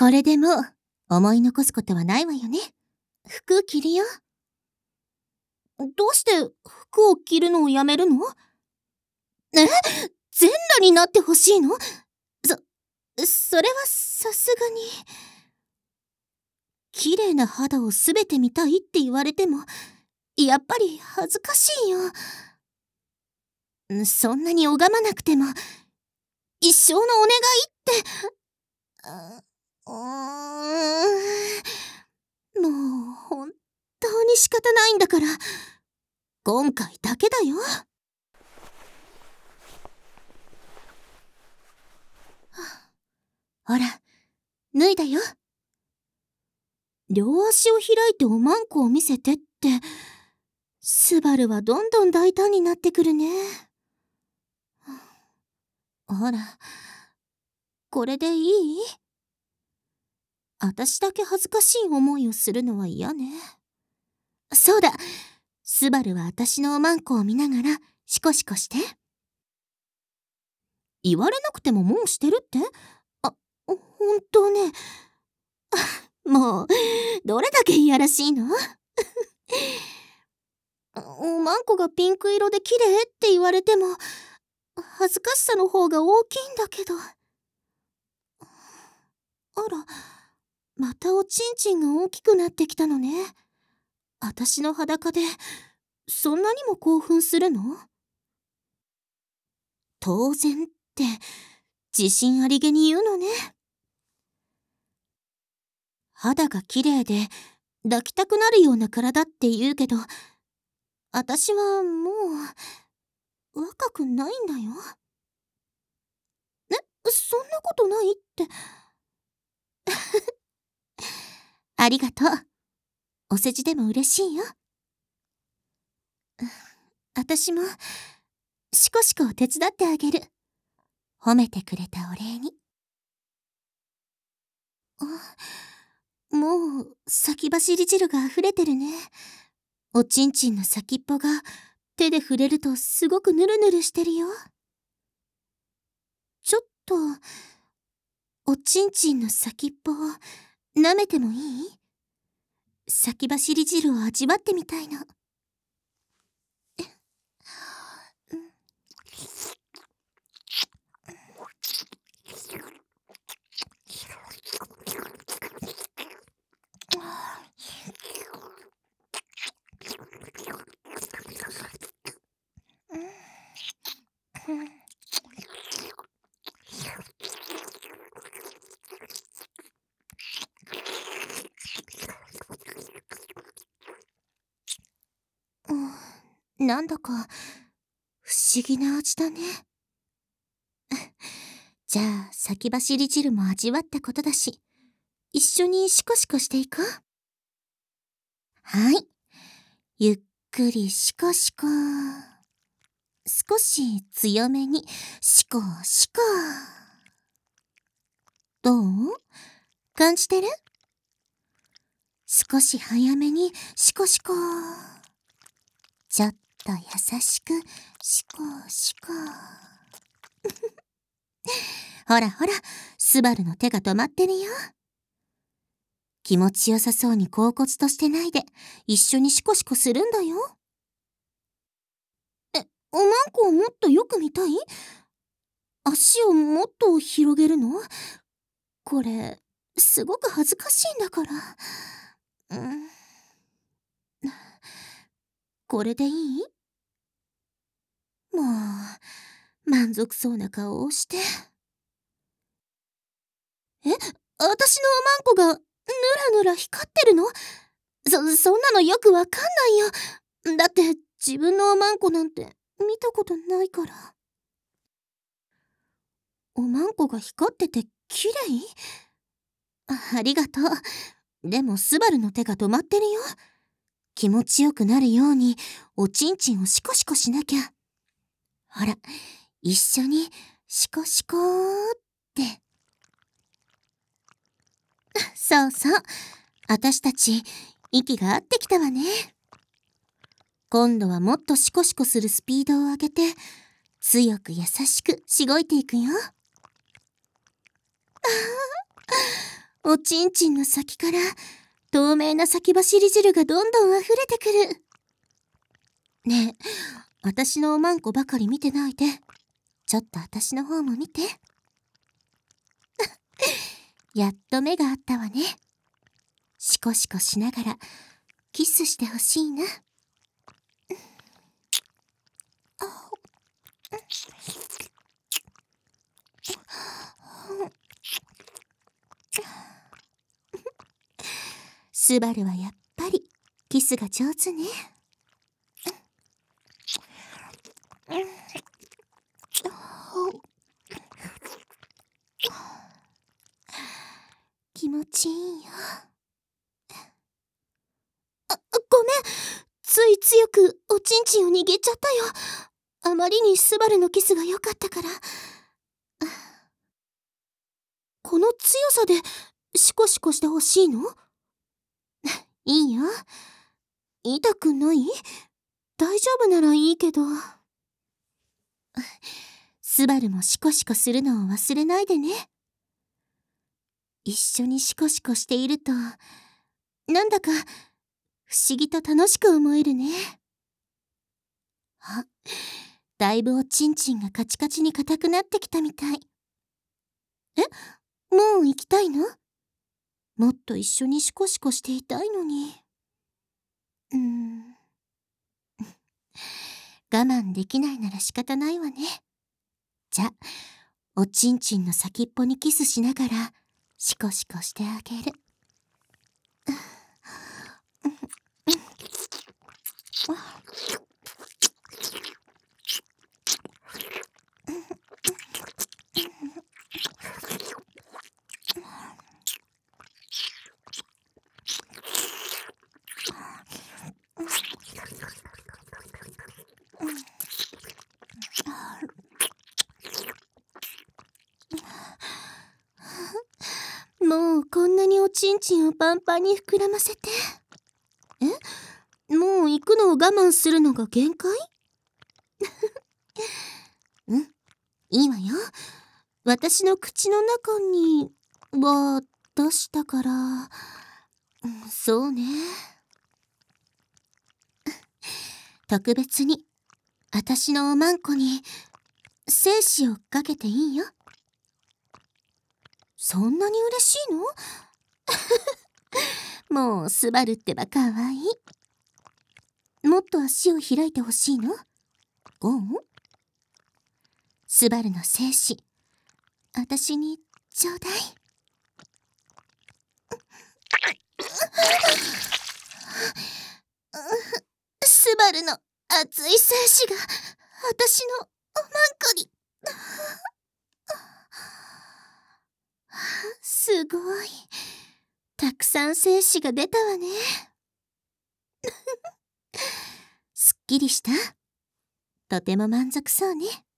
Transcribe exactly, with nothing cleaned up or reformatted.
これでもう思い残すことはないわよね。服着るよ。どうして服を着るのをやめるの？え？全裸になってほしいの？そ、それはさすがに。綺麗な肌をすべて見たいって言われても、やっぱり恥ずかしいよ。そんなに拝まなくても、一生のお願いって。うーん、もう本当に仕方ないんだから、今回だけだよ。ほら、脱いだよ。両足を開いておまんこを見せてって、スバルはどんどん大胆になってくるね。ほら、これでいい？私だけ恥ずかしい思いをするのは嫌ね。そうだ、スバルは私のおまんこを見ながらシコシコして。言われなくてももうしてるって？あ、本当ね。もう、どれだけいやらしいの？おまんこがピンク色で綺麗って言われても、恥ずかしさの方が大きいんだけど。あら、またおちんちんが大きくなってきたのね。私の裸で、そんなにも興奮するの？当然って、自信ありげに言うのね。肌が綺麗で、抱きたくなるような体って言うけど、私はもう、若くないんだよ。え、そんなことないって。ありがとう。お世辞でも嬉しいよ。私も、シコシコを手伝ってあげる。褒めてくれたお礼に。あ、もう、先走り汁が溢れてるね。おちんちんの先っぽが、手で触れるとすごくヌルヌルしてるよ。ちょっと、おちんちんの先っぽを舐めてもいい？先走り汁を味わってみたいの。うん、なんだか不思議な味だね。じゃあ先走り汁も味わったことだし、一緒にシコシコしていこう。はい、ゆっくりシコシコ。少し強めにシコシコ。どう？感じてる？少し早めにシコシコ。ちょっと優しくシコシコ。ほらほら、スバルの手が止まってるよ。気持ちよさそうに恍惚としてないで、一緒にシコシコするんだよ。え、おまんこをもっとよく見たい？足をもっと広げるの？これ、すごく恥ずかしいんだから。うん、これでいい？もう、満足そうな顔をして。え、私のおまんこが、ぬらぬら光ってるの？そ、そんなのよくわかんないよ。だって、自分のおまんこなんて、見たことないから。おまんこが光ってて、綺麗？あ、ありがとう。でも、スバルの手が止まってるよ。気持ちよくなるように、おちんちんをシコシコしなきゃ。ほら、一緒に、シコシコーって。そうそう。あたしたち、息が合ってきたわね。今度はもっとシコシコするスピードを上げて、強く優しくしごいていくよ。 おちんちんの先から透明な先走り汁がどんどん溢れてくる。ねえ、私のおまんこばかり見てないで、ちょっと私の方も見て。やっと目があったわね。シコシコしながらキスしてほしいな。スバルはやっぱりキスが上手ね。気持ちいいよ。あ、ごめん。つい強くおちんちんを握っちゃったよ。あまりにスバルのキスが良かったから。この強さでシコシコしてほしいの？いいよ。痛くない？大丈夫ならいいけど。スバルもシコシコするのを忘れないでね。一緒にシコシコしていると、なんだか不思議と楽しく思えるね。あ、だいぶおちんちんがカチカチに硬くなってきたみたい。え？もう行きたいの？もっと一緒にシコシコしていたいのに。うーん。我慢できないなら仕方ないわね。じゃ、おちんちんの先っぽにキスしながらシコシコしてあげる。もうこんなにおちんちんをパンパンに膨らませて。え？もう行くのを我慢するのが限界？うん、いいわよ。私の口の中には出したから、うん、そうね。特別に私のおまんこに精子をかけていいよ。そんなに嬉しいの？もうスバルってばかわいい。もっと足を開いてほしいの？ゴン？スバルの精子、私にちょうだい。スバルの熱い精子が私のおまんこに。すごい。たくさん精子が出たわね。すっきりした？とても満足そうね。